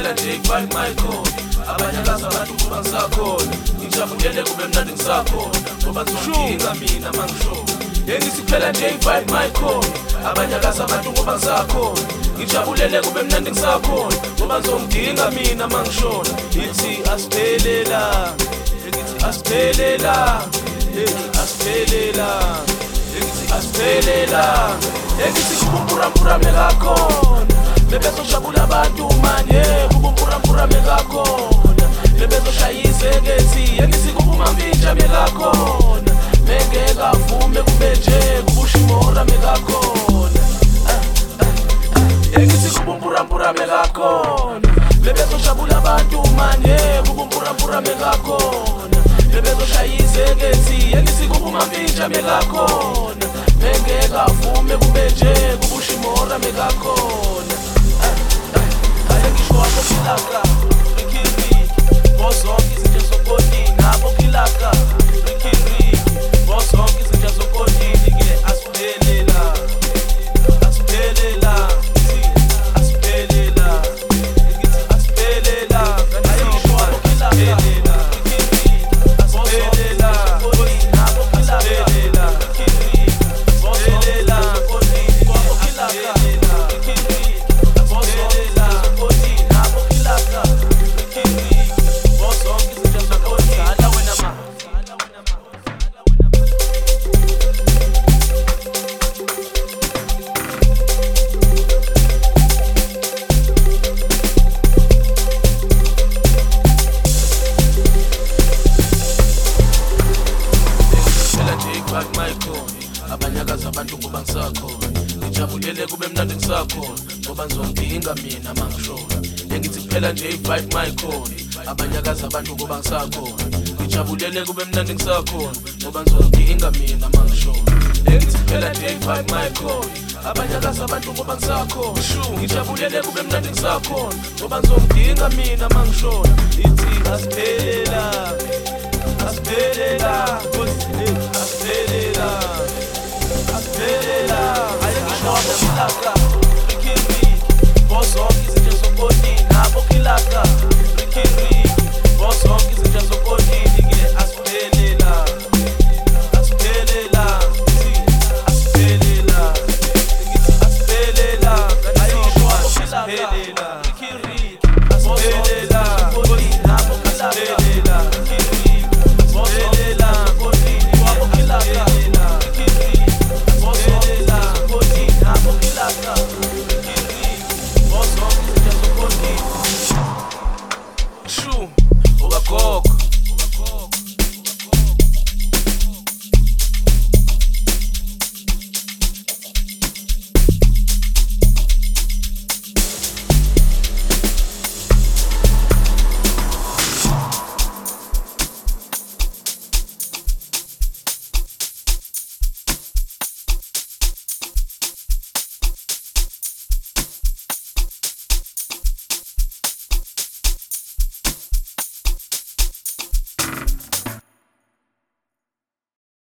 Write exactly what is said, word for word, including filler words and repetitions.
kuphela nje ifake microphone abanye akazi abantu kuba ngisakhona ngijabulele kube mnandi ngisakhona ngoba ngizodinga mina mangisho yengithi kuphela nje ifake microphone abanye akazi abantu kuba ngisakhona ngijabulele kube mnandi ngisakhona ngoba ngizodinga mina mangishona ithi asiphelela yengithi asiphelela asiphelela yengithi asiphelela yengithi kubumpura mekakhona bebezojabula abantu manje kubumpura mekakhona bebezoshayise kethi yengithi kubumambinja mekakhona mengekavume kube nje kubushimora mekakhona yengithi kubumpura mekakhona bebezojabula abantu manje kubumpura mekakhona bebezoshayise kethi yengithi kubumambinja mekakhona mengekavume kube nje kubushimora mekakhona ayengishwa kokilaka rikiri bozonke izinto zokodini nabo kilaka rikiri bozonke izinto zokodini ke asiphelela asiphelela asiphelela ngithi asiphelela ayengishwa kokilaka rikiri asiphelela kodini nabo kilaka rikiri bozonke zokodini nabo kilaka abanyakazi abantu kuba ngisakhona ngijabulele kube mnandi ngisakhona ngoba ngizodinga mina mangishona yengithi kuphela nje i-vibe microphone abanyakazi abantu kuba ngisakhona ngijabulele kube mnandi ngisakhona ngoba ngizodinga mina mangishona yengithi kuphela nje i-vibe microphone abanyakazi abantu kuba ngisakhona ngijabulele kube mnandi ngisakhona ngoba ngizodinga mina mangishona ithi asiphelela asiphelela asiphelela asiphelela ayengishwa kokilaka rikiri bozonke izinto zokodini nabo kilaka rikiri bozonke izinto zokodini ke asiphelela asiphelela asiphelela ngithi asiphelela ayengishwa kokilaka rikiri asiphelela